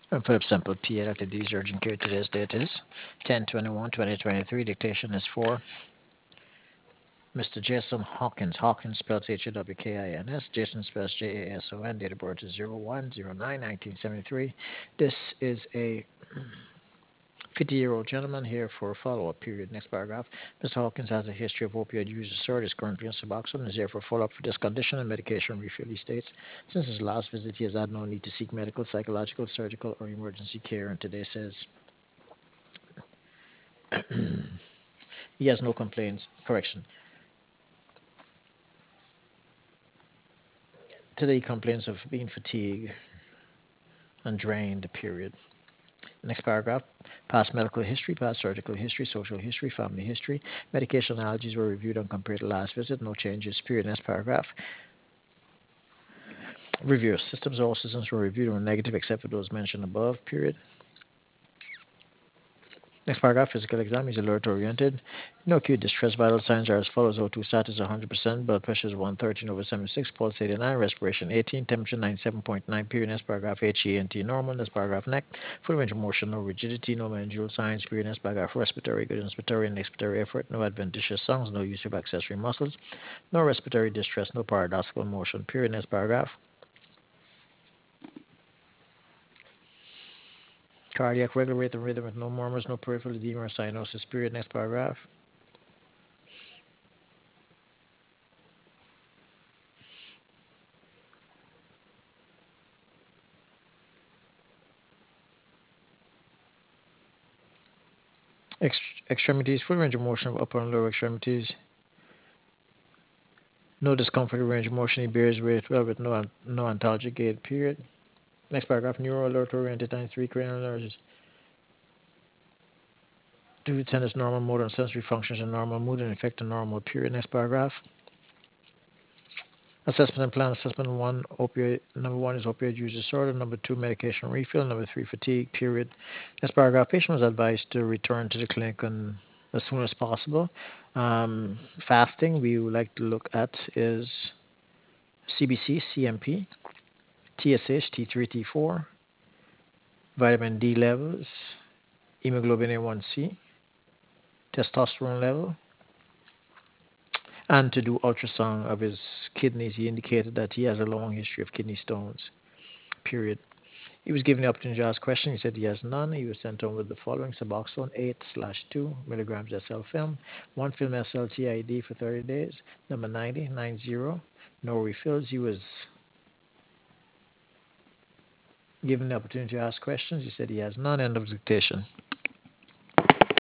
And Philip Semple, PA, Dr. D's urgent care. Today's date is 10/21/2023. Dictation is for Mr. Jason Hawkins. Hawkins spells Hawkins. Jason spells Jason. Date of birth is 01/09/1973. This is a 50-year-old gentleman here for a follow-up period. Next paragraph. Mr. Hawkins has a history of opioid use disorder, is currently on Suboxone, is here for follow-up for this condition and medication refill. He states, since his last visit, he has had no need to seek medical, psychological, surgical, or emergency care, and today says he has no complaints. Correction. Today he complains of being fatigued and drained, period. Next paragraph. Past medical history, past surgical history, social history, family history. Medication allergies were reviewed and compared to last visit. No changes, period. Next paragraph. Review. Systems, all systems were reviewed and were negative except for those mentioned above, period. Next paragraph, physical exam is alert oriented. No acute distress. Vital signs are as follows: O2 status 100%, blood pressure is 113/76, pulse 89, respiration 18, temperature 97.9, period. Next paragraph, HENT normal. Next paragraph, neck, full range of motion, no rigidity, no meningeal signs, period. Next paragraph, respiratory, good inspiratory and expiratory effort, no adventitious songs, no use of accessory muscles, no respiratory distress, no paradoxical motion, period. Next paragraph. Cardiac regular rate and rhythm with no murmurs, no peripheral edema or cyanosis, period. Next paragraph. Extremities, full range of motion of upper and lower extremities. No discomfort in range of motion. He bears weight well with no ontologic gait, period. Next paragraph, neuro alert oriented 93 cranial nerves. Due to tennis, normal motor and sensory functions and normal mood and effect on normal, period. Next paragraph. Assessment and plan. Assessment one, opioid. Number one is opioid use disorder. Number two, medication refill. Number three, fatigue, period. Next paragraph, patient was advised to return to the clinic as soon as possible. Fasting, we would like to look at is CBC, CMP, TSH, T3, T4, vitamin D levels, hemoglobin A1C, testosterone level, and to do ultrasound of his kidneys. He indicated that he has a long history of kidney stones, period. He was given the opportunity to ask questions. He said he has none. He was sent home with the following: Suboxone 8/2 milligrams SL film, 1 film SLTID for 30 days, number 90, no refills. He was given the opportunity to ask questions. He said he has none. End of dictation.